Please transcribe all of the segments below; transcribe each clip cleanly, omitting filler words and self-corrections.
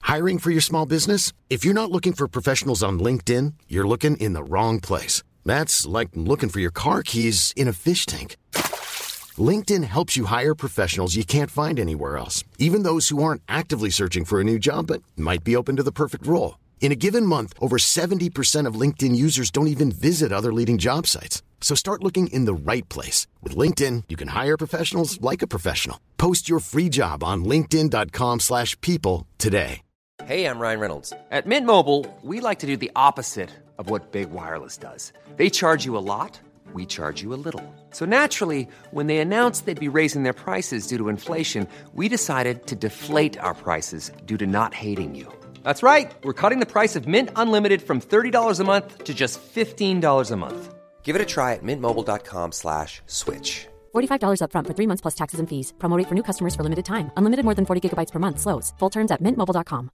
Hiring for your small business? If you're not looking for professionals on LinkedIn, you're looking in the wrong place. That's like looking for your car keys in a fish tank. LinkedIn helps you hire professionals you can't find anywhere else, even those who aren't actively searching for a new job but might be open to the perfect role. In a given month, over 70% of LinkedIn users don't even visit other leading job sites. So start looking in the right place. With LinkedIn, you can hire professionals like a professional. Post your free job on linkedin.com/people today. Hey, I'm Ryan Reynolds. At Mint Mobile, we like to do the opposite of what Big Wireless does. They charge you a lot, we charge you a little. So naturally, when they announced they'd be raising their prices due to inflation, we decided to deflate our prices due to not hating you. That's right. We're cutting the price of Mint Unlimited from $30 a month to just $15 a month. Give it a try at mintmobile.com/switch. $45 up front for 3 months plus taxes and fees. Promo rate for new customers for limited time. Unlimited more than 40 gigabytes per month slows. Full terms at mintmobile.com.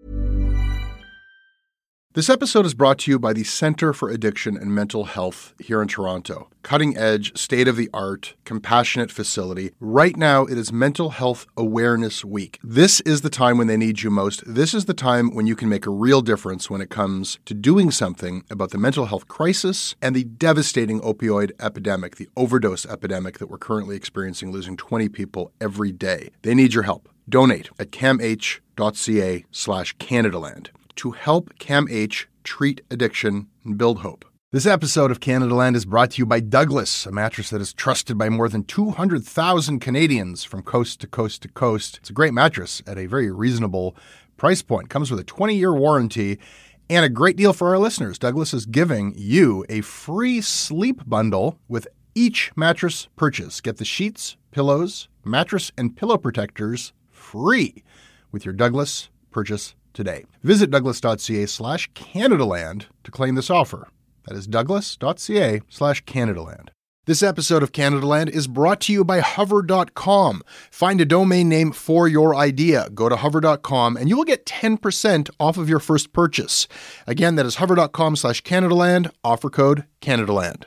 This episode is brought to you by the Center for Addiction and Mental Health here in Toronto. Cutting edge, state-of-the-art, compassionate facility. Right now, it is Mental Health Awareness Week. This is the time when they need you most. This is the time when you can make a real difference when it comes to doing something about the mental health crisis and the devastating opioid epidemic, the overdose epidemic that we're currently experiencing, losing 20 people every day. They need your help. Donate at camh.ca/Canadaland. to help CAMH treat addiction and build hope. This episode of Canada Land is brought to you by Douglas, a mattress that is trusted by more than 200,000 Canadians from coast to coast to coast. It's a great mattress at a very reasonable price point. Comes with a 20-year warranty and a great deal for our listeners. Douglas is giving you a free sleep bundle with each mattress purchase. Get the sheets, pillows, mattress, and pillow protectors free with your Douglas purchase today. Visit douglas.ca/Canadaland to claim this offer. That is douglas.ca/Canadaland. This episode of Canada Land is brought to you by hover.com. Find a domain name for your idea. Go to hover.com and you will get 10% off of your first purchase. Again, that is hover.com/Canadaland, offer code Canadaland.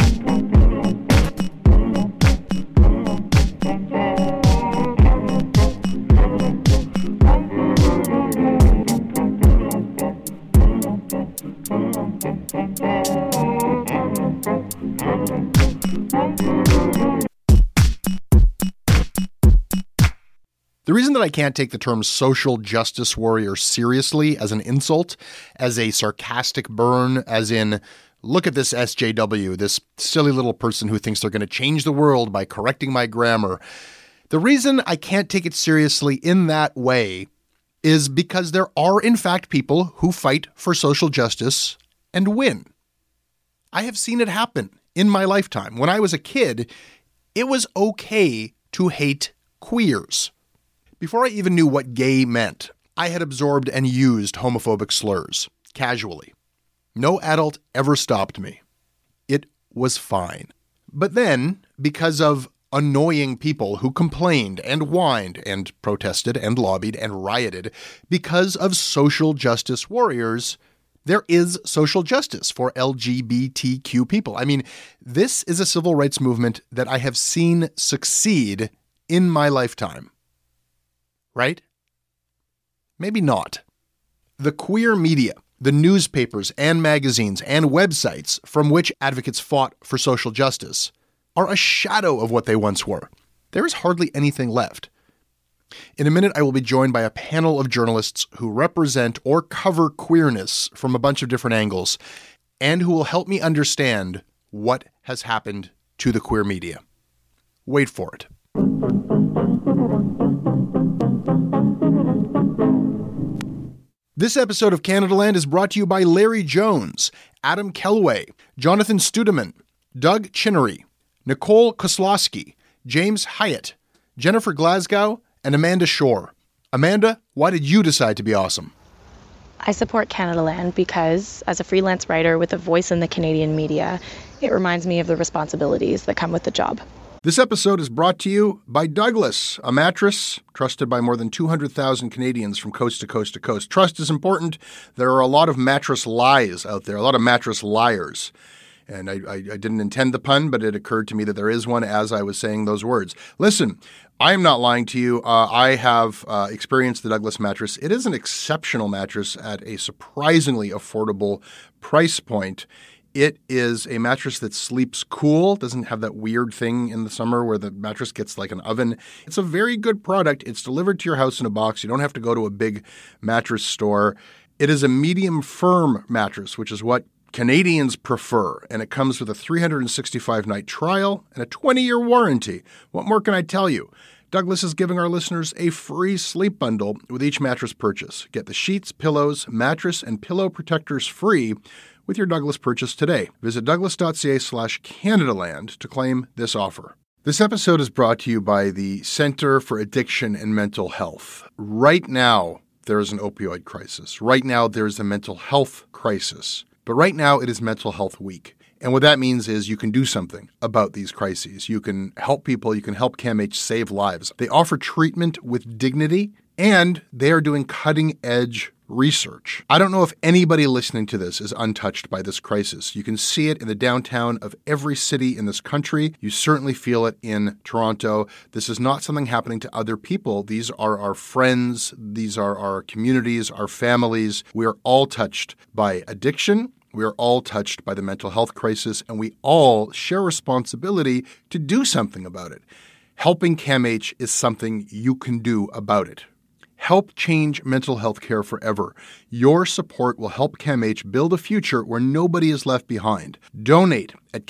The reason that I can't take the term social justice warrior seriously as an insult, as a sarcastic burn, as in, look at this SJW, this silly little person who thinks they're going to change the world by correcting my grammar. The reason I can't take it seriously in that way is because there are, in fact, people who fight for social justice and win. I have seen it happen in my lifetime. When I was a kid, it was okay to hate queers. Before I even knew what gay meant, I had absorbed and used homophobic slurs, casually. No adult ever stopped me. It was fine. But then, because of annoying people who complained and whined and protested and lobbied and rioted, because of social justice warriors, there is social justice for LGBTQ people. I mean, this is a civil rights movement that I have seen succeed in my lifetime. Right? Maybe not. The queer media, the newspapers and magazines and websites from which advocates fought for social justice are a shadow of what they once were. There is hardly anything left. In a minute, I will be joined by a panel of journalists who represent or cover queerness from a bunch of different angles, and who will help me understand what has happened to the queer media. Wait for it. This episode of Canada Land is brought to you by Larry Jones, Adam Kelway, Jonathan Studeman, Doug Chinnery, Nicole Koslowski, James Hyatt, Jennifer Glasgow, and Amanda Shore. Amanda, why did you decide to be awesome? I support Canada Land because, as a freelance writer with a voice in the Canadian media, it reminds me of the responsibilities that come with the job. This episode is brought to you by Douglas, a mattress trusted by more than 200,000 Canadians from coast to coast to coast. Trust is important. There are a lot of mattress lies out there, a lot of mattress liars. And I didn't intend the pun, but it occurred to me that there is one as I was saying those words. Listen, I am not lying to you. I have experienced the Douglas mattress. It is an exceptional mattress at a surprisingly affordable price point. It is a mattress that sleeps cool, doesn't have that weird thing in the summer where the mattress gets like an oven. It's a very good product. It's delivered to your house in a box. You don't have to go to a big mattress store. It is a medium firm mattress, which is what Canadians prefer, and it comes with a 365-night trial and a 20-year warranty. What more can I tell you? Douglas is giving our listeners a free sleep bundle with each mattress purchase. Get the sheets, pillows, mattress, and pillow protectors free with your Douglas purchase today. Visit douglas.ca/Canadaland to claim this offer. This episode is brought to you by the Center for Addiction and Mental Health. Right now, there is an opioid crisis. Right now, there is a mental health crisis. But right now, it is Mental Health Week. And what that means is you can do something about these crises. You can help people. You can help CAMH save lives. They offer treatment with dignity, and they are doing cutting-edge research. I don't know if anybody listening to this is untouched by this crisis. You can see it in the downtown of every city in this country. You certainly feel it in Toronto. This is not something happening to other people. These are our friends. These are our communities, our families. We are all touched by addiction. We are all touched by the mental health crisis, and we all share responsibility to do something about it. Helping CAMH is something you can do about it. Help change mental health care forever. Your support will help CAMH build a future where nobody is left behind. Donate at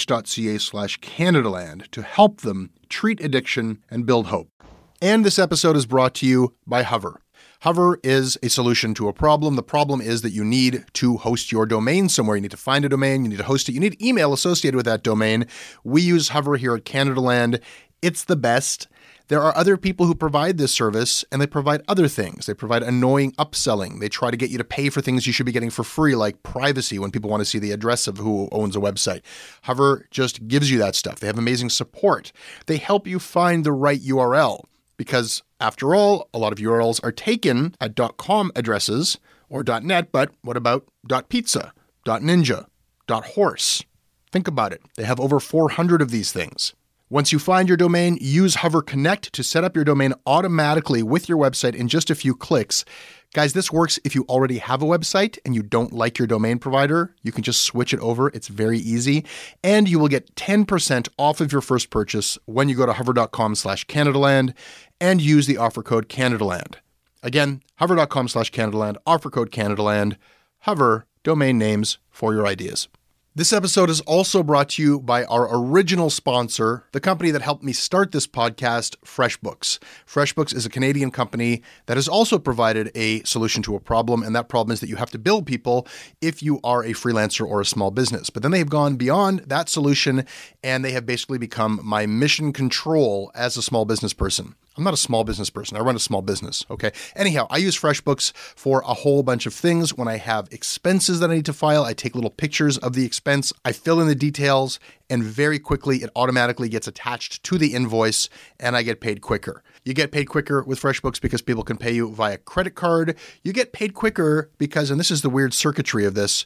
camh.ca/Canadaland to help them treat addiction and build hope. And this episode is brought to you by Hover. Hover is a solution to a problem. The problem is that you need to host your domain somewhere. You need to find a domain. You need to host it. You need email associated with that domain. We use Hover here at Canadaland. It's the best. There are other people who provide this service, and they provide other things. They provide annoying upselling. They try to get you to pay for things you should be getting for free, like privacy when people want to see the address of who owns a website. Hover just gives you that stuff. They have amazing support. They help you find the right URL because, after all, a lot of URLs are taken at .com addresses or .net, but what about .pizza, .ninja, .horse? Think about it. They have over 400 of these things. Once you find your domain, use Hover Connect to set up your domain automatically with your website in just a few clicks. Guys, this works if you already have a website and you don't like your domain provider. You can just switch it over. It's very easy. And you will get 10% off of your first purchase when you go to hover.com/Canadaland and use the offer code Canadaland. Again, hover.com/Canadaland, offer code Canadaland. Hover, domain names for your ideas. This episode is also brought to you by our original sponsor, the company that helped me start this podcast, FreshBooks. FreshBooks is a Canadian company that has also provided a solution to a problem, and that problem is that you have to bill people if you are a freelancer or a small business. But then they've gone beyond that solution, and they have basically become my mission control as a small business person. I'm not a small business person. I run a small business, okay? Anyhow, I use FreshBooks for a whole bunch of things. When I have expenses that I need to file, I take little pictures of the expense, I fill in the details, and very quickly it automatically gets attached to the invoice, and I get paid quicker. You get paid quicker with FreshBooks because people can pay you via credit card. You get paid quicker because, and this is the weird circuitry of this,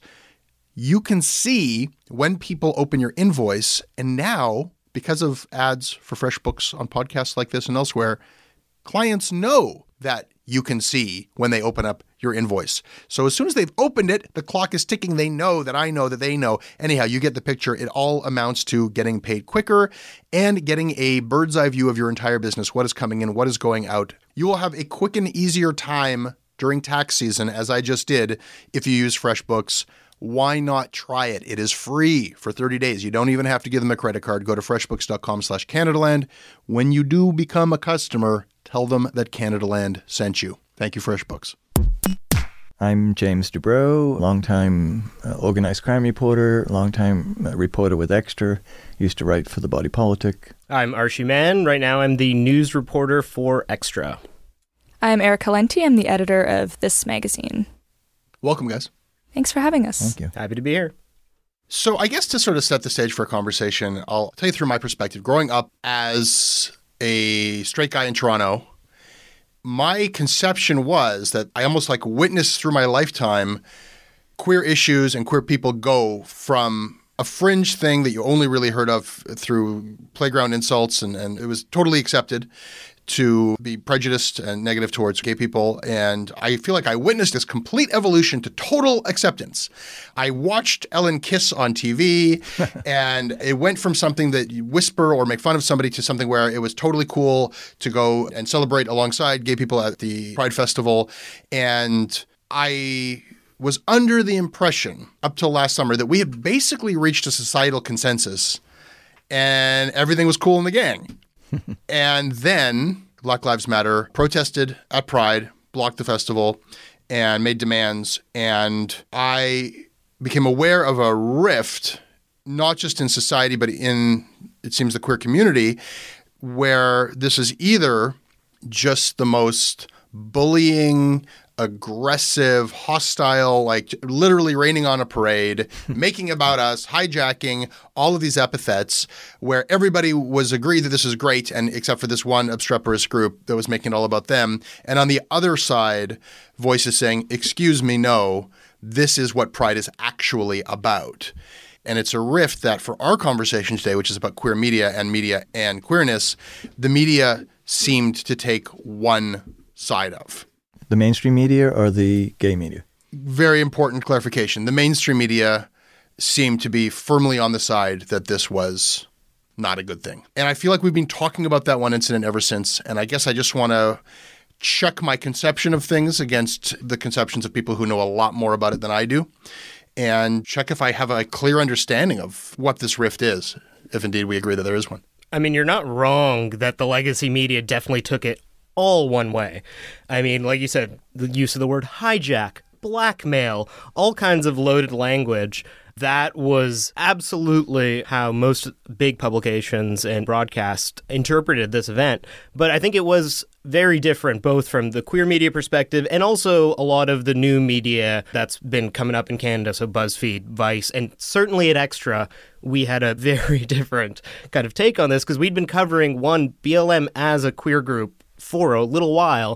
you can see when people open your invoice, and now, because of ads for FreshBooks on podcasts like this and elsewhere, clients know that you can see when they open up your invoice. So as soon as they've opened it, the clock is ticking. They know that I know that they know. Anyhow, you get the picture. It all amounts to getting paid quicker and getting a bird's eye view of your entire business, what is coming in, what is going out. You will have a quick and easier time during tax season, as I just did, if you use FreshBooks. Why not try it? It is free for 30 days. You don't even have to give them a credit card. Go to freshbooks.com/Canadaland. When you do become a customer, tell them that Canadaland sent you. Thank you, FreshBooks. I'm James Dubrow, longtime organized crime reporter, longtime reporter with Extra. Used to write for The Body Politic. I'm Archie Mann. Right now I'm the news reporter for Extra. I'm Erica Lenti. I'm the editor of This Magazine. Welcome, guys. Thanks for having us. Thank you. Happy to be here. So I guess to sort of set the stage for a conversation, I'll tell you through my perspective. Growing up as a straight guy in Toronto, my conception was that I almost like witnessed through my lifetime queer issues and queer people go from a fringe thing that you only really heard of through playground insults, and it was totally accepted to be prejudiced and negative towards gay people. And I feel like I witnessed this complete evolution to total acceptance. I watched Ellen kiss on TV, and it went from something that you whisper or make fun of somebody to something where it was totally cool to go and celebrate alongside gay people at the Pride Festival. And I was under the impression up till last summer that we had basically reached a societal consensus and everything was cool in the gang. And then Black Lives Matter protested at Pride, blocked the festival, and made demands. And I became aware of a rift, not just in society, but in, it seems, the queer community, where this is either just the most bullying, aggressive, hostile, like literally raining on a parade, making about us, hijacking, all of these epithets where everybody was agreed that this is great, and except for this one obstreperous group that was making it all about them. And on the other side, voices saying, excuse me, no, this is what Pride is actually about. And it's a rift that for our conversation today, which is about queer media and queerness, the media seemed to take one side of. The mainstream media or the gay media? Very important clarification. The mainstream media seemed to be firmly on the side that this was not a good thing. And I feel like we've been talking about that one incident ever since. And I guess I just want to check my conception of things against the conceptions of people who know a lot more about it than I do, and check if I have a clear understanding of what this rift is, if indeed we agree that there is one. I mean, you're not wrong that the legacy media definitely took it all one way. I mean, like you said, the use of the word hijack, blackmail, all kinds of loaded language. That was absolutely how most big publications and broadcast interpreted this event. But I think it was very different, both from the queer media perspective and also a lot of the new media that's been coming up in Canada. So BuzzFeed, Vice, and certainly at Extra, we had a very different kind of take on this because we'd been covering BLM as a queer group for a little while.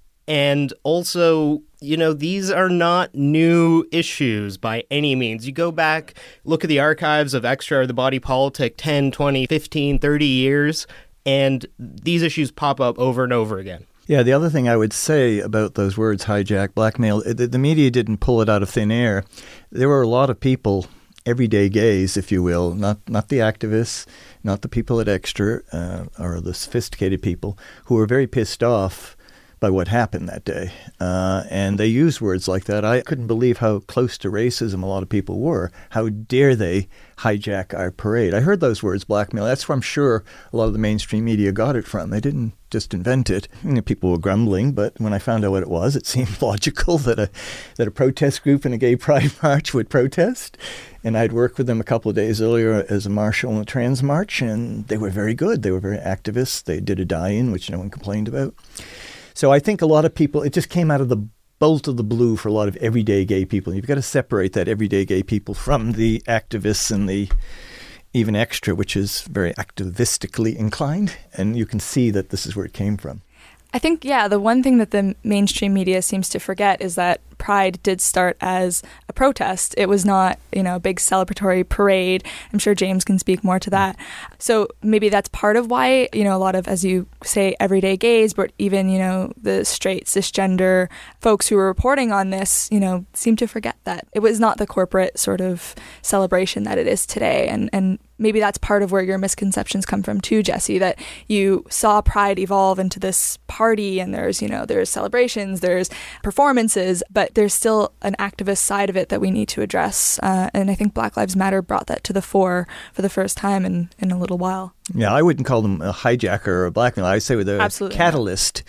And also, you know, these are not new issues by any means. You go back, look at the archives of Extra or The Body Politic 10, 20, 15, 30 years, and these issues pop up over and over again. Yeah, the other thing I would say about those words, hijack, blackmail, the media didn't pull it out of thin air. There were a lot of people, everyday gays, if you will, not the activists, not the people at Extra, or the sophisticated people, who were very pissed off by what happened that day. And they used words like that. I couldn't believe how close to racism a lot of people were. How dare they hijack our parade? I heard those words, blackmail. That's where I'm sure a lot of the mainstream media got it from. They didn't just invent it. You know, people were grumbling, but when I found out what it was, it seemed logical that a protest group in a gay pride march would protest. And I'd worked with them a couple of days earlier as a marshal in a trans march, and they were very good. They were very activists. They did a die-in, which no one complained about. So I think a lot of people, it just came out of the bolt of the blue for a lot of everyday gay people. You've got to separate that everyday gay people from the activists and the even Extra, which is very activistically inclined. And you can see that this is where it came from. I think, yeah, the one thing that the mainstream media seems to forget is that Pride did start as a protest. It was not, a big celebratory parade. I'm sure James can speak more to that. So maybe that's part of why, a lot of, as you say, everyday gays, but even, the straight, cisgender folks who were reporting on this, seem to forget that. It was not the corporate sort of celebration that it is today. And maybe that's part of where your misconceptions come from too, Jesse, that you saw Pride evolve into this party and there's celebrations, there's performances, but there's still an activist side of it that we need to address. And I think Black Lives Matter brought that to the fore for the first time in a little while. Yeah, I wouldn't call them a hijacker or a blackmailer. I'd say they're a catalyst,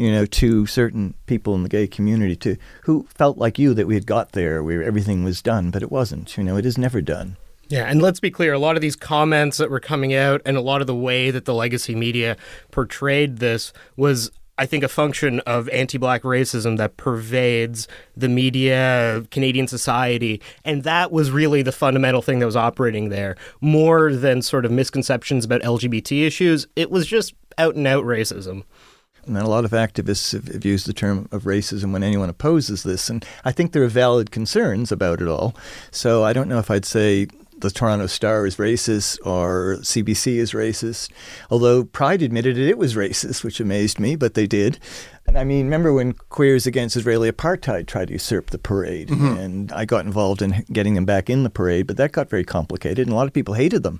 to certain people in the gay community who felt like you that we had got there where everything was done, but it wasn't. It is never done. Yeah, and let's be clear, a lot of these comments that were coming out and a lot of the way that the legacy media portrayed this was, I think, a function of anti-Black racism that pervades the media, Canadian society, and that was really the fundamental thing that was operating there. More than sort of misconceptions about LGBT issues, it was just out-and-out racism. And a lot of activists have used the term of racism when anyone opposes this, and I think there are valid concerns about it all. So I don't know if I'd say the Toronto Star is racist or CBC is racist, although Pride admitted it was racist, which amazed me, but they did. And I mean, remember when Queers Against Israeli Apartheid tried to usurp the parade, and I got involved in getting them back in the parade, but that got very complicated, and a lot of people hated them,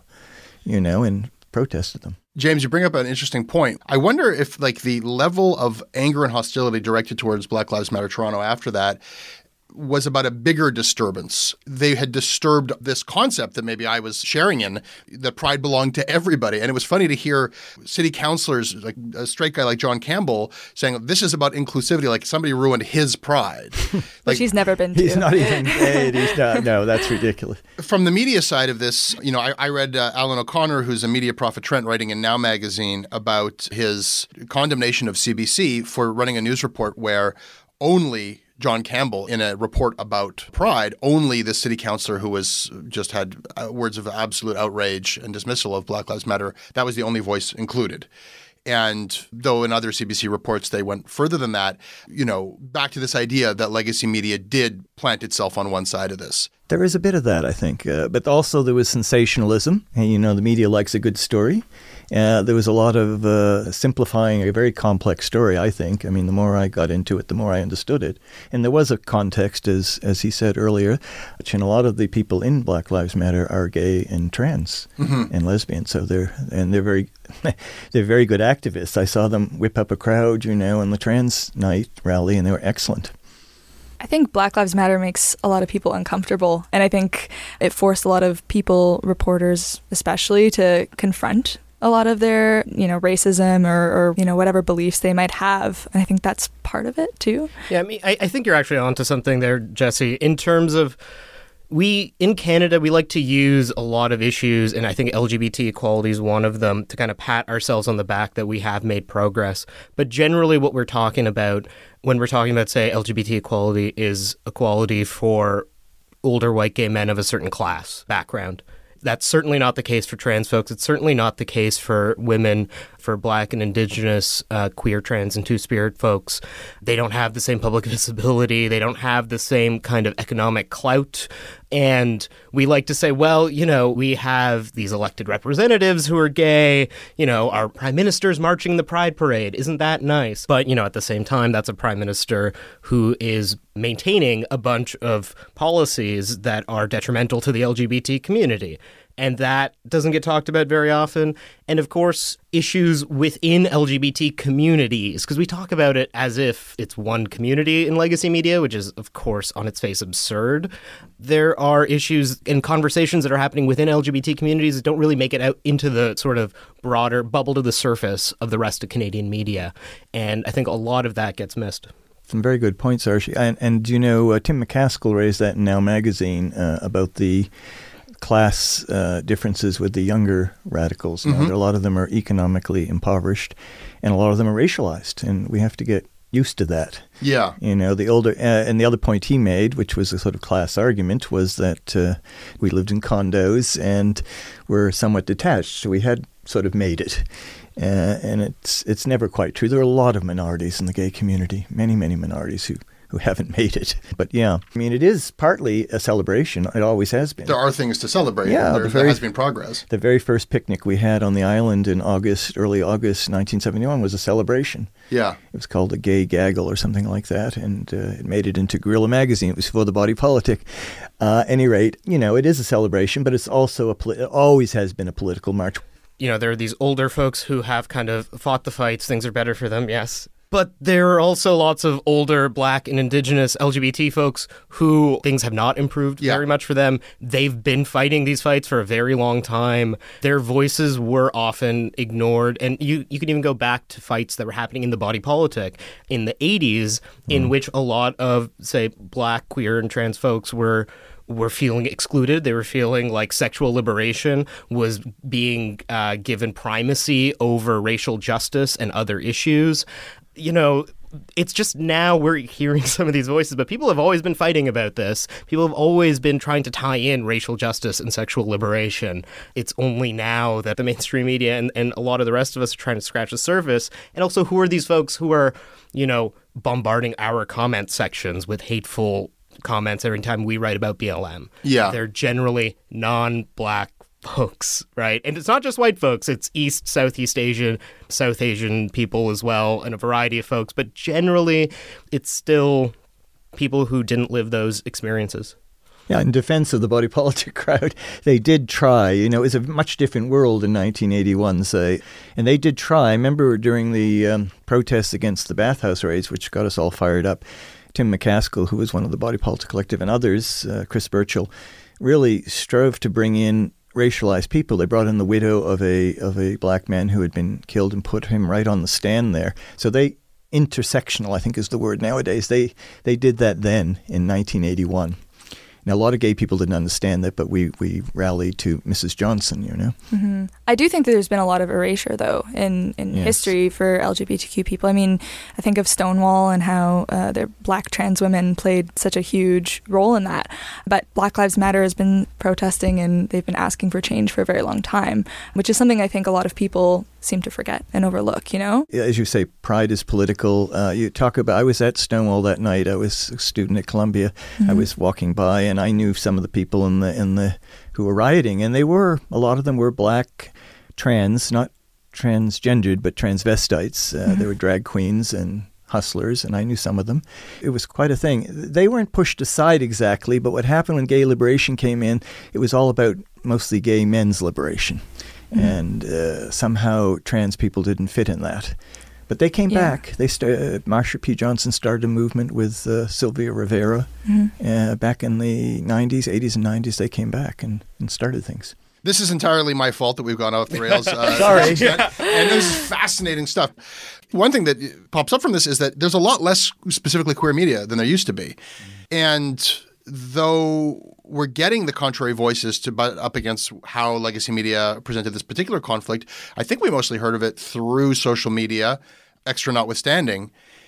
and protested them. James, you bring up an interesting point. I wonder if the level of anger and hostility directed towards Black Lives Matter Toronto after that was about a bigger disturbance. They had disturbed this concept that maybe I was sharing in, that pride belonged to everybody. And it was funny to hear city councillors, like a straight guy like John Campbell, saying, this is about inclusivity, like somebody ruined his pride. Which he's never been to. He's not even gay. No, that's ridiculous. From the media side of this, I read Alan O'Connor, who's a media prophet Trent, writing in Now magazine about his condemnation of CBC for running a news report where only John Campbell, in a report about Pride, only the city councillor who was just had words of absolute outrage and dismissal of Black Lives Matter, that was the only voice included. And though in other CBC reports they went further than that, back to this idea that legacy media did plant itself on one side of this. There is a bit of that, I think. But also there was sensationalism. And, the media likes a good story. There was a lot of simplifying a very complex story, I think. I mean, the more I got into it, the more I understood it. And there was a context, as he said earlier, and a lot of the people in Black Lives Matter are gay and trans and lesbian. So they're very they're very good activists. I saw them whip up a crowd, in the trans night rally, and they were excellent. I think Black Lives Matter makes a lot of people uncomfortable. And I think it forced a lot of people, reporters especially, to confront a lot of their, racism or whatever beliefs they might have. And I think that's part of it too. Yeah, I think you're actually onto something there, Jesse, in terms of in Canada, we like to use a lot of issues, and I think LGBT equality is one of them, to kind of pat ourselves on the back that we have made progress. But generally what we're talking about when we're talking about, say, LGBT equality is equality for older white gay men of a certain class background. That's certainly not the case for trans folks. It's certainly not the case for women, for Black and Indigenous, queer, trans, and Two-Spirit folks. They don't have the same public visibility. They don't have the same kind of economic clout. And we like to say, well, we have these elected representatives who are gay. Our prime minister's marching the Pride Parade. Isn't that nice? But, at the same time, that's a prime minister who is maintaining a bunch of policies that are detrimental to the LGBT community. And that doesn't get talked about very often. And of course, issues within LGBT communities, because we talk about it as if it's one community in legacy media, which is, of course, on its face absurd. There are issues and conversations that are happening within LGBT communities that don't really make it out into the sort of broader bubble to the surface of the rest of Canadian media. And I think a lot of that gets missed. Some very good points, Archie. And Tim McCaskill raised that in Now magazine about the class differences with the younger radicals. A lot of them are economically impoverished, and a lot of them are racialized, and we have to get used to that. Yeah. The older, and the other point he made, which was a sort of class argument, was that we lived in condos and were somewhat detached, so we had sort of made it. And it's never quite true. There are a lot of minorities in the gay community, many, many minorities who haven't made it. But yeah, it is partly a celebration. It always has been. There are things to celebrate. Yeah, there has been progress. The very first picnic we had on the island in early August 1971 was a celebration. Yeah. It was called a Gay Gaggle or something like that, and it made it into Guerrilla Magazine. It was for the Body Politic. Any rate, it is a celebration, but it's also it always has been a political march. There are these older folks who have kind of fought the fights. Things are better for them, yes. But there are also lots of older Black and Indigenous LGBT folks who things have not improved very much for them. They've been fighting these fights for a very long time. Their voices were often ignored. And you can even go back to fights that were happening in the body politic in the 80s, in which a lot of, say, Black, queer, and trans folks were feeling excluded. They were feeling like sexual liberation was being given primacy over racial justice and other issues. It's just now we're hearing some of these voices, but people have always been fighting about this. People have always been trying to tie in racial justice and sexual liberation. It's only now that the mainstream media and a lot of the rest of us are trying to scratch the surface. And also, who are these folks who are, bombarding our comment sections with hateful comments every time we write about BLM. Yeah. They're generally non-black folks, right? And it's not just white folks. It's East, Southeast Asian, South Asian people as well, and a variety of folks. But generally, it's still people who didn't live those experiences. Yeah, in defense of the body politic crowd, they did try. It was a much different world in 1981, say. And they did try. I remember during the protests against the bathhouse raids, which got us all fired up, Tim McCaskill, who was one of the Body Politic Collective, and others, Chris Burchill, really strove to bring in racialized people. They brought in the widow of a black man who had been killed and put him right on the stand there. So they, intersectional, I think is the word nowadays, they did that then in 1981. Now, a lot of gay people didn't understand that, but we rallied to Mrs. Johnson, Mm-hmm. I do think that there's been a lot of erasure, though, in Yes. history for LGBTQ people. I mean, I think of Stonewall and how their black trans women played such a huge role in that. But Black Lives Matter has been protesting and they've been asking for change for a very long time, which is something I think a lot of people seem to forget and overlook, As you say, pride is political. You talk about, I was at Stonewall that night. I was a student at Columbia. Mm-hmm. I was walking by and I knew some of the people in the who were rioting, and a lot of them were black trans, not transgendered, but transvestites. They were drag queens and hustlers, and I knew some of them. It was quite a thing. They weren't pushed aside exactly, but what happened when gay liberation came in, it was all about mostly gay men's liberation. And somehow trans people didn't fit in that. But they came back. Marsha P. Johnson started a movement with Sylvia Rivera back in the 80s and 90s. They came back and started things. This is entirely my fault that we've gone off the rails. Sorry. And this is fascinating stuff. One thing that pops up from this is that there's a lot less specifically queer media than there used to be. And though we're getting the contrary voices to butt up against how legacy media presented this particular conflict, I think we mostly heard of it through social media, Extra notwithstanding.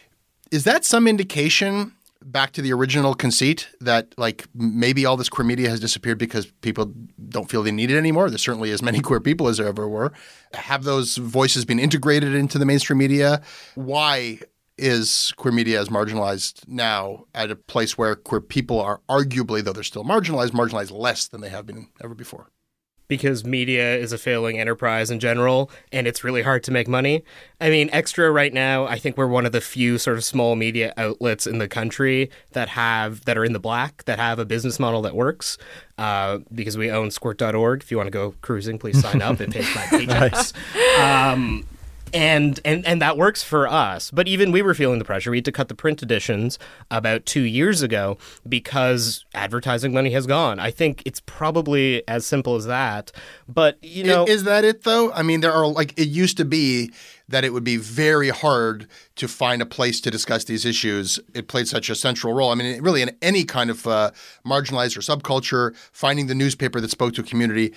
Is that some indication back to the original conceit that like maybe all this queer media has disappeared because people don't feel they need it anymore? There's certainly as many queer people as there ever were. Have those voices been integrated into the mainstream media? Why is queer media as marginalized now at a place where queer people are arguably, though they're still marginalized less than they have been ever before? Because media is a failing enterprise in general, and it's really hard to make money. I mean, Extra right now, I think we're one of the few sort of small media outlets in the country that are in the black, that have a business model that works. Because we own squirt.org. If you want to go cruising, please sign up. It pays my paychecks. Nice. And that works for us. But even we were feeling the pressure. We had to cut the print editions about 2 years ago because advertising money has gone. I think it's probably as simple as that. But, Is that it, though? I mean, it used to be that it would be very hard to find a place to discuss these issues. It played such a central role. I mean, really in any kind of marginalized or subculture, finding the newspaper that spoke to a community.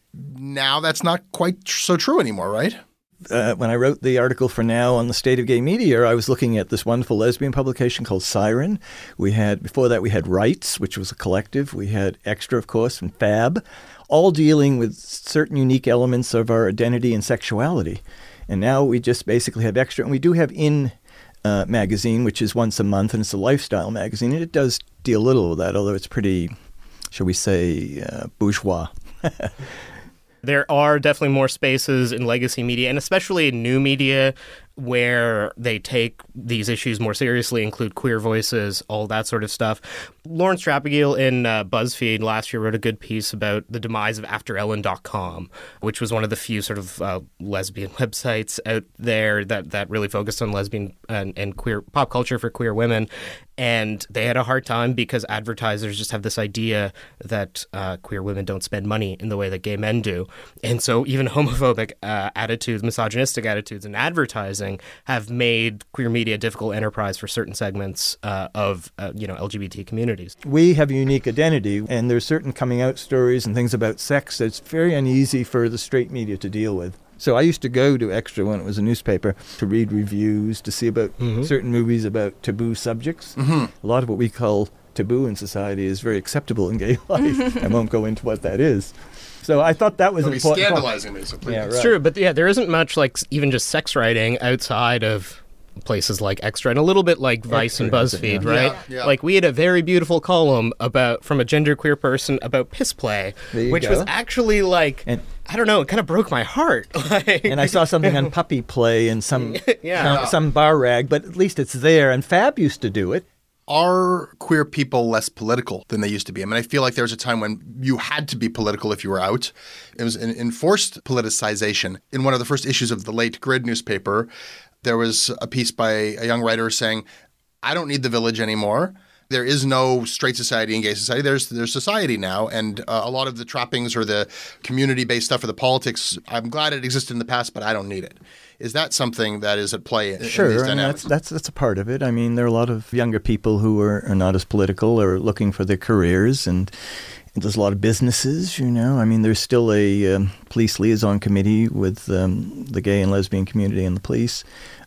Now that's not quite so true anymore, right? When I wrote the article for Now on the state of gay media, I was looking at this wonderful lesbian publication called Siren. Before that, we had Rights, which was a collective. We had Extra, of course, and Fab, all dealing with certain unique elements of our identity and sexuality. And now we just basically have Extra. And we do have In magazine, which is once a month, and it's a lifestyle magazine. And it does deal a little with that, although it's pretty, shall we say, bourgeois. There are definitely more spaces in legacy media, and especially in new media, where they take these issues more seriously, include queer voices, all that sort of stuff. Lawrence Trapegiel in BuzzFeed last year wrote a good piece about the demise of AfterEllen.com, which was one of the few sort of lesbian websites out there that really focused on lesbian and queer pop culture for queer women. And they had a hard time because advertisers just have this idea that queer women don't spend money in the way that gay men do. And so even homophobic attitudes, misogynistic attitudes in advertising have made queer media a difficult enterprise for certain segments of LGBT communities. We have a unique identity, and there's certain coming out stories and things about sex that's very uneasy for the straight media to deal with. So I used to go to Extra when it was a newspaper to read reviews, to see about certain movies about taboo subjects. Mm-hmm. A lot of what we call taboo in society is very acceptable in gay life. I won't go into what that is. So I thought that was important. Scandalizing, basically. Yeah, right. It's true, but there isn't much like even just sex writing outside of places like Extra and a little bit like Vice and BuzzFeed, right? Yeah. Like we had a very beautiful column from a genderqueer person about piss play, which was actually like, I don't know, it kind of broke my heart. And I saw something on puppy play and some bar rag, but at least it's there. And Fab used to do it. Are queer people less political than they used to be? I mean, I feel like there was a time when you had to be political if you were out. It was an enforced politicization. In one of the first issues of the late Grid newspaper, there was a piece by a young writer saying, I don't need the Village anymore. There is no straight society and gay society. There's society now. And a lot of the trappings or the community-based stuff or the politics, I'm glad it existed in the past, but I don't need it. Is that something that is at play in these dynamics? That's a part of it. I mean, there are a lot of younger people who are not as political or looking for their careers, and there's a lot of businesses, I mean, there's still a police liaison committee with the gay and lesbian community and the police,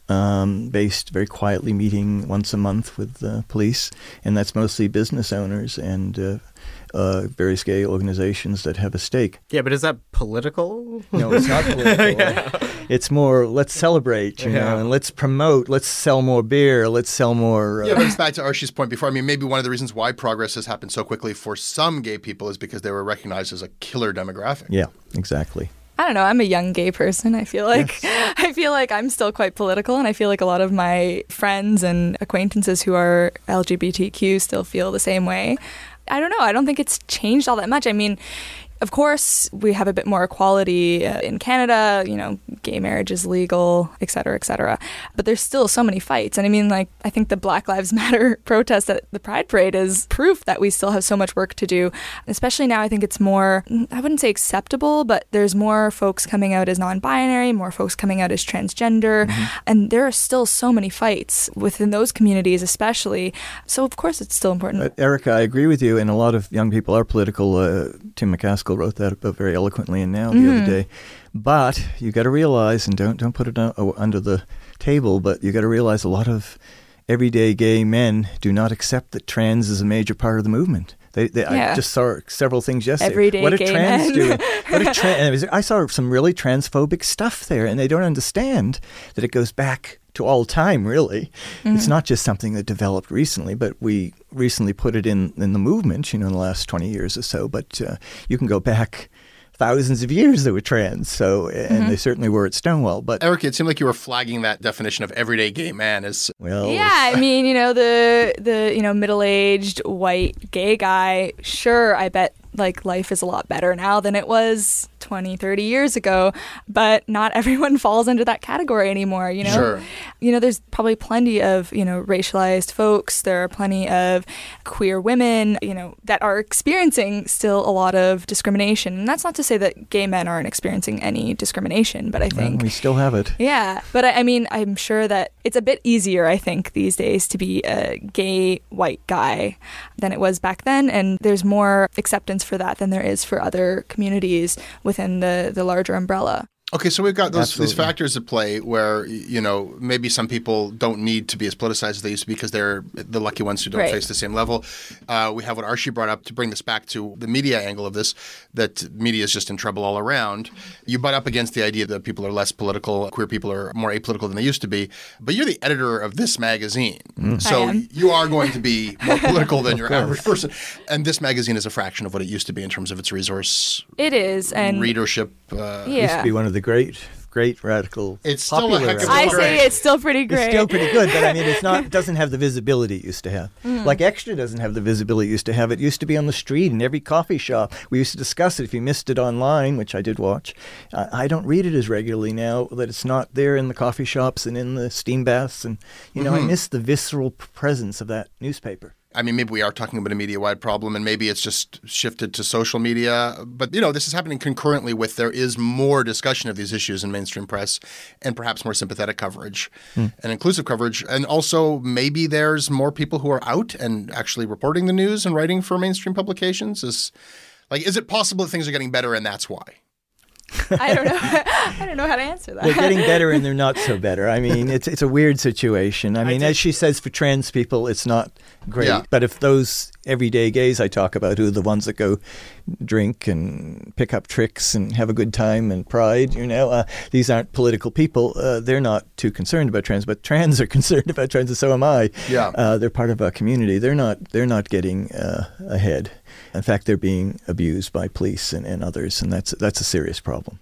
based very quietly, meeting once a month with the police, and that's mostly business owners and various gay organizations that have a stake. Yeah, but is that political? No, it's not political. It's more, let's celebrate, and let's promote, let's sell more beer, let's sell more... Yeah, but it's back to Archie's point before. I mean, maybe one of the reasons why progress has happened so quickly for some gay people is because they were recognized as a killer demographic. Yeah, exactly. I don't know. I'm a young gay person. I feel like I'm still quite political, and I feel like a lot of my friends and acquaintances who are LGBTQ still feel the same way. I don't know. I don't think it's changed all that much. I mean, of course, we have a bit more equality in Canada, gay marriage is legal, et cetera, et cetera. But there's still so many fights. And I mean, I think the Black Lives Matter protest at the Pride Parade is proof that we still have so much work to do. Especially now, I think it's more, I wouldn't say acceptable, but there's more folks coming out as non-binary, more folks coming out as transgender. Mm-hmm. And there are still so many fights within those communities, especially. So, of course, it's still important. Erica, I agree with you. And a lot of young people are political. Tim McCaskill wrote that about very eloquently in Now the other day. But you got to realize, and don't put it under the table, but you got to realize a lot of everyday gay men do not accept that trans is a major part of the movement. I just saw several things yesterday. Everyday what are gay trans men. doing? I saw some really transphobic stuff there, and they don't understand that it goes back to all time, really. Mm-hmm. It's not just something that developed recently, but we recently put it in the movement, in the last 20 years or so. But you can go back thousands of years that were trans, and they certainly were at Stonewall. But Erica, it seemed like you were flagging that definition of everyday gay man as well. Yeah, I mean, the middle-aged white gay guy. Sure, I bet life is a lot better now than it was 20, 30 years ago, but not everyone falls under that category anymore, Sure. There's probably plenty of, racialized folks. There are plenty of queer women, that are experiencing still a lot of discrimination. And that's not to say that gay men aren't experiencing any discrimination, but I think... we still have it. Yeah. But I mean, I'm sure that it's a bit easier, I think, these days to be a gay white guy than it was back then. And there's more acceptance for that than there is for other communities within the larger umbrella. Okay, so we've got these factors at play where, maybe some people don't need to be as politicized as they used to be because they're the lucky ones who don't face the same level. We have what Archie brought up to bring this back to the media angle of this, that media is just in trouble all around. You butt up against the idea that people are less political, queer people are more apolitical than they used to be, but you're the editor of this magazine. So you are going to be more political than your average person. And this magazine is a fraction of what it used to be in terms of its resource. It is. And readership. It used to be one of the great radical. It's still a heck of a I say it's still pretty great. It's still pretty good, but I mean, it doesn't have the visibility it used to have. Like Extra doesn't have the visibility it used to have. It used to be on the street in every coffee shop. We used to discuss it. If you missed it online, which I did watch, I don't read it as regularly now that it's not there in the coffee shops and in the steam baths. And, I miss the visceral presence of that newspaper. I mean, maybe we are talking about a media-wide problem, and maybe it's just shifted to social media. But, this is happening concurrently with there is more discussion of these issues in mainstream press and perhaps more sympathetic coverage and inclusive coverage. And also maybe there's more people who are out and actually reporting the news and writing for mainstream publications. Is it possible that things are getting better and that's why? I don't know. I don't know how to answer that. They're getting better and they're not so better. I mean, it's a weird situation. I mean, as she says, for trans people, it's not great. Yeah. But if those everyday gays I talk about, who are the ones that go drink and pick up tricks and have a good time and pride, these aren't political people. They're not too concerned about trans, but trans are concerned about trans, and so am I. Yeah. They're part of our community. They're not getting ahead. In fact, they're being abused by police and others, and that's a serious problem.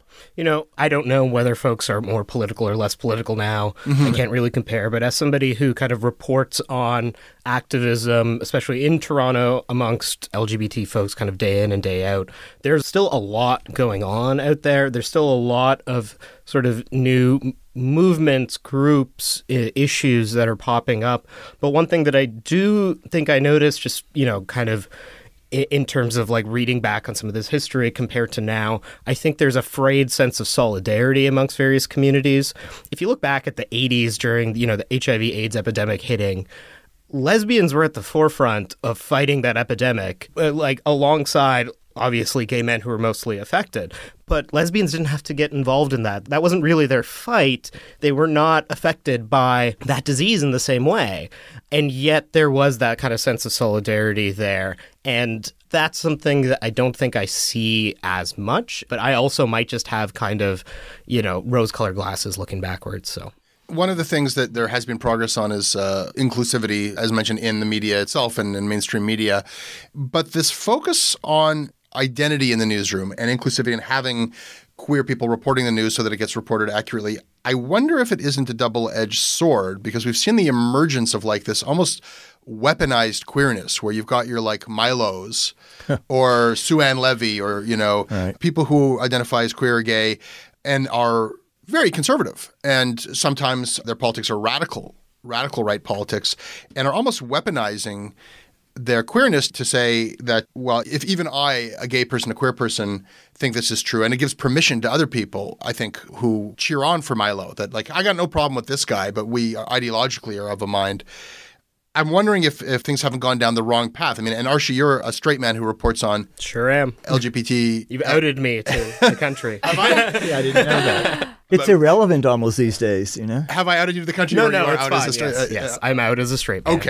I don't know whether folks are more political or less political now. I can't really compare. But as somebody who kind of reports on activism, especially in Toronto, amongst LGBT folks kind of day in and day out, there's still a lot going on out there. There's still a lot of sort of new movements, groups, issues that are popping up. But one thing that I do think I noticed just, kind of in terms of like reading back on some of this history compared to now, I think there's a frayed sense of solidarity amongst various communities. If you look back at the 80s during, the HIV/AIDS epidemic hitting, lesbians were at the forefront of fighting that epidemic, like alongside obviously gay men who were mostly affected. But lesbians didn't have to get involved in that. That wasn't really their fight. They were not affected by that disease in the same way. And yet there was that kind of sense of solidarity there. And that's something that I don't think I see as much. But I also might just have kind of, rose-colored glasses looking backwards. So one of the things that there has been progress on is inclusivity, as mentioned in the media itself and in mainstream media. But this focus on identity in the newsroom and inclusivity and having queer people reporting the news so that it gets reported accurately, I wonder if it isn't a double-edged sword, because we've seen the emergence of like this almost weaponized queerness where you've got your like Milos or Sue Ann Levy or, right. people who identify as queer or gay and are very conservative. And sometimes their politics are radical right politics, and are almost weaponizing their queerness to say that, well, if even I, a gay person, a queer person, think this is true, and it gives permission to other people, I think, who cheer on for Milo, that like, I got no problem with this guy, but we ideologically are of a mind. I'm wondering if things haven't gone down the wrong path. I mean, and Archie, you're a straight man who reports on Sure am. LGBT. You've outed me to the country. Have I? Yeah, I didn't know that. It's irrelevant almost these days, Have I outed you to the country? No, or you are it's out fine. as a straight, Yes, I'm out as a straight man.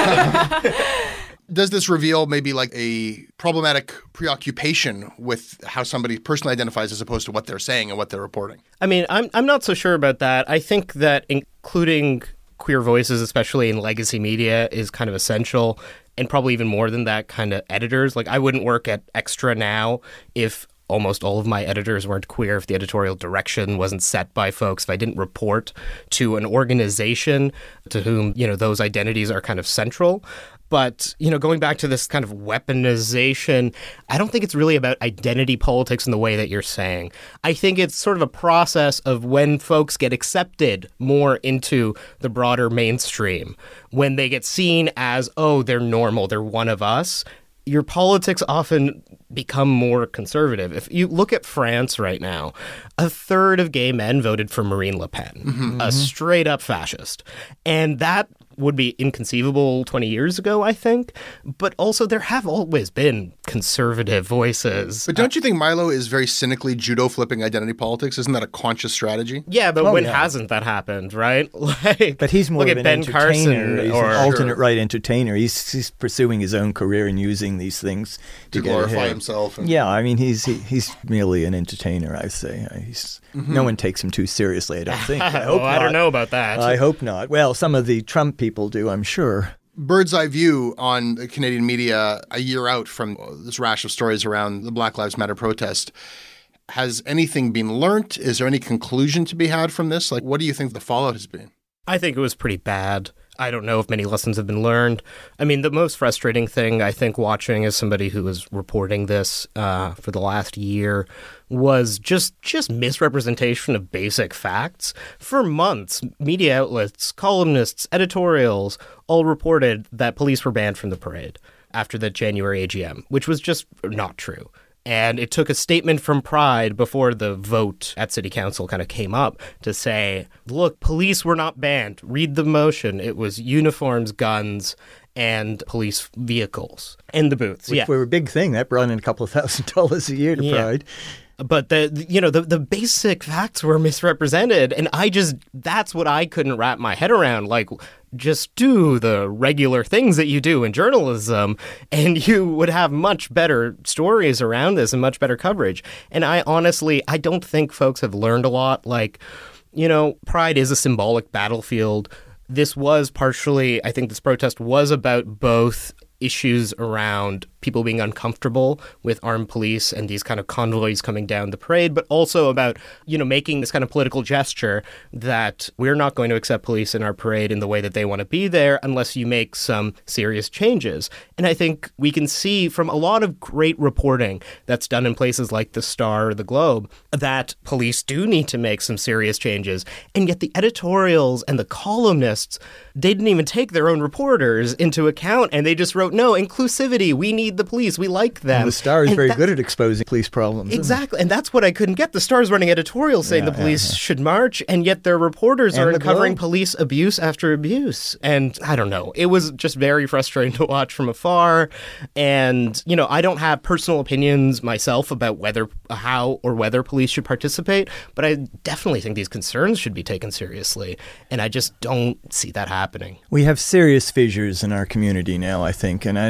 Okay. Does this reveal maybe like a problematic preoccupation with how somebody personally identifies as opposed to what they're saying and what they're reporting? I mean, I'm not so sure about that. I think that including queer voices, especially in legacy media, is kind of essential. And probably even more than that, kind of editors. Like, I wouldn't work at Extra now if almost all of my editors weren't queer, if the editorial direction wasn't set by folks, if I didn't report to an organization to whom, those identities are kind of central. But, going back to this kind of weaponization, I don't think it's really about identity politics in the way that you're saying. I think it's sort of a process of when folks get accepted more into the broader mainstream, when they get seen as, oh, they're normal, they're one of us. Your politics often become more conservative. If you look at France right now, a third of gay men voted for Marine Le Pen, a straight-up fascist. And that would be inconceivable 20 years ago, I think. But also there have always been conservative voices. But don't you think Milo is very cynically judo flipping identity politics? Isn't that a conscious strategy? Yeah, but when hasn't that happened, right? But he's more look of at an Ben Carson entertainer. He's an alternate right entertainer. He's pursuing his own career and using these things to glorify himself. Yeah, I mean, he's merely an entertainer, I say. No one takes him too seriously, I don't think. I hope I don't know about that. I hope not. Well, some of the Trump people do, I'm sure. Bird's eye view on the Canadian media a year out from this rash of stories around the Black Lives Matter protest. Has anything been learnt? Is there any conclusion to be had from this? Like, what do you think the fallout has been? I think it was pretty bad. I don't know if many lessons have been learned. I mean, the most frustrating thing, I think, watching as somebody who was reporting this for the last year was just misrepresentation of basic facts. For months, media outlets, columnists, editorials all reported that police were banned from the parade after the January AGM, which was just not true. And it took a statement from Pride before the vote at City Council kind of came up to say, look, police were not banned. Read the motion. It was uniforms, guns, and police vehicles. And the booths. Which were a big thing. That brought in a couple of $1,000s a year to Pride. But the basic facts were misrepresented. And that's what I couldn't wrap my head around. Like, just do the regular things that you do in journalism, and you would have much better stories around this and much better coverage. And I don't think folks have learned a lot. Like, Pride is a symbolic battlefield. This was partially, I think this protest was about both issues around people being uncomfortable with armed police and these kind of convoys coming down the parade, but also about, making this kind of political gesture that we're not going to accept police in our parade in the way that they want to be there unless you make some serious changes. And I think we can see from a lot of great reporting that's done in places like the Star or the Globe that police do need to make some serious changes. And yet the editorials and the columnists, they didn't even take their own reporters into account, and they just wrote, no, inclusivity, we need the police, we like them. And the Star is very good at exposing police problems. Exactly, and that's what I couldn't get. The Star's running editorials saying the police should march, and yet their reporters are uncovering police abuse after abuse. And I don't know, it was just very frustrating to watch from afar. And, I don't have personal opinions myself about how or whether police should participate, but I definitely think these concerns should be taken seriously. And I just don't see that happening. We have serious fissures in our community now, I think, and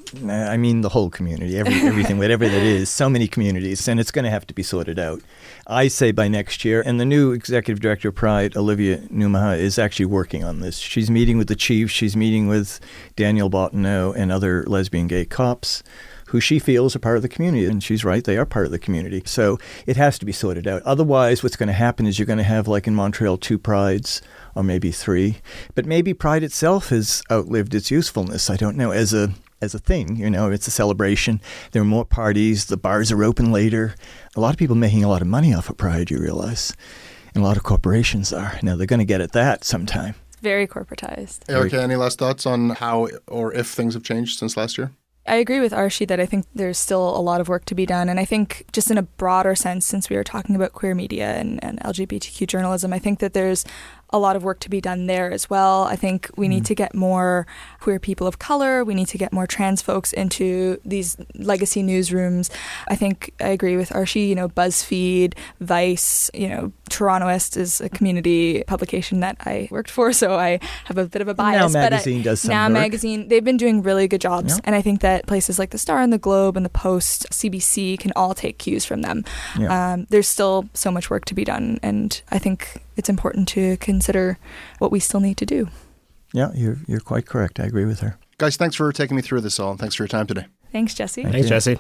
I mean the whole community, everything, whatever that is, so many communities, and it's going to have to be sorted out. I say by next year, and the new executive director of Pride, Olivia Numaha, is actually working on this. She's meeting with the chief, she's meeting with Daniel Bottineau and other lesbian gay cops who she feels are part of the community. And she's right, they are part of the community. So it has to be sorted out. Otherwise, what's going to happen is you're going to have, like in Montreal, 2 prides, or maybe 3. But maybe Pride itself has outlived its usefulness. I don't know. As a thing, it's a celebration. There are more parties. The bars are open later. A lot of people making a lot of money off of Pride, you realize. And a lot of corporations are. Now, they're going to get at that sometime. Very corporatized. Erica, any last thoughts on how or if things have changed since last year? I agree with Archie that I think there's still a lot of work to be done. And I think just in a broader sense, since we are talking about queer media and LGBTQ journalism, I think that there's a lot of work to be done there as well. I think we need to get more queer people of color. We need to get more trans folks into these legacy newsrooms. I think I agree with Archie, BuzzFeed, Vice, Torontoist is a community publication that I worked for, so I have a bit of a bias. Now Magazine does some Now work. Magazine, they've been doing really good jobs. Yeah. And I think that places like the Star and the Globe and the Post, CBC can all take cues from them. Yeah. There's still so much work to be done, and I think it's important to consider what we still need to do. Yeah, you're quite correct. I agree with her. Guys, thanks for taking me through this all, and thanks for your time today. Thanks, Jesse. Thanks, Jesse.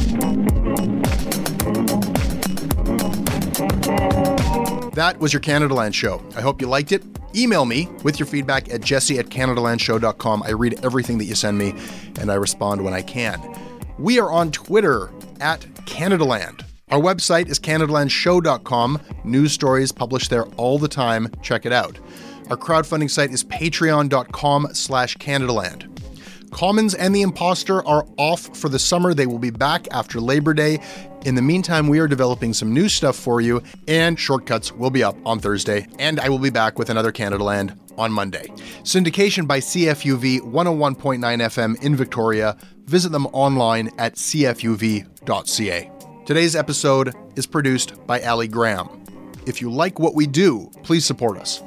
That was your Canadaland show. I hope you liked it. Email me with your feedback at jesse@canadalandshow.com. I read everything that you send me, and I respond when I can. We are on Twitter @Canadaland. Our website is CanadaLandShow.com. News stories published there all the time. Check it out. Our crowdfunding site is patreon.com/Canadaland. Commons and The Imposter are off for the summer. They will be back after Labor Day. In the meantime, we are developing some new stuff for you, and Shortcuts will be up on Thursday, and I will be back with another Canadaland on Monday. Syndication by CFUV 101.9 FM in Victoria. Visit them online at cfuv.ca. Today's episode is produced by Ali Graham. If you like what we do, please support us.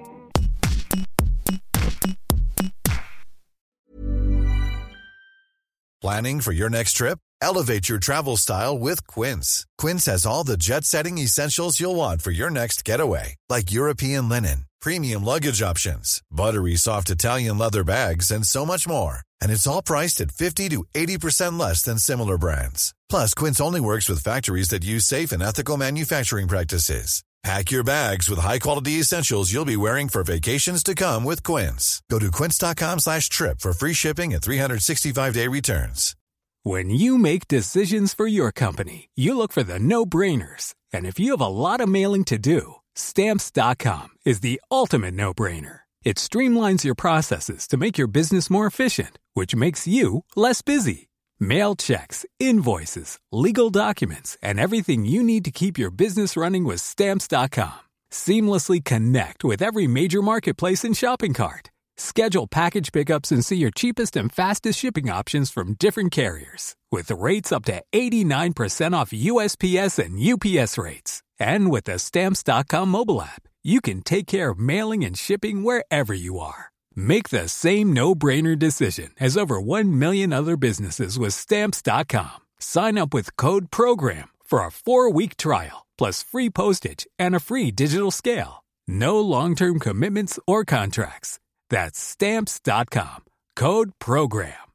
Planning for your next trip? Elevate your travel style with Quince. Quince has all the jet-setting essentials you'll want for your next getaway, like European linen, premium luggage options, buttery soft Italian leather bags, and so much more. And it's all priced at 50 to 80% less than similar brands. Plus, Quince only works with factories that use safe and ethical manufacturing practices. Pack your bags with high-quality essentials you'll be wearing for vacations to come with Quince. Go to quince.com/trip for free shipping and 365-day returns. When you make decisions for your company, you look for the no-brainers. And if you have a lot of mailing to do, Stamps.com is the ultimate no-brainer. It streamlines your processes to make your business more efficient, which makes you less busy. Mail checks, invoices, legal documents, and everything you need to keep your business running with Stamps.com. Seamlessly connect with every major marketplace and shopping cart. Schedule package pickups and see your cheapest and fastest shipping options from different carriers. With rates up to 89% off USPS and UPS rates. And with the Stamps.com mobile app, you can take care of mailing and shipping wherever you are. Make the same no-brainer decision as over 1 million other businesses with Stamps.com. Sign up with code PROGRAM for a 4-week trial, plus free postage and a free digital scale. No long-term commitments or contracts. That's Stamps.com. Code PROGRAM.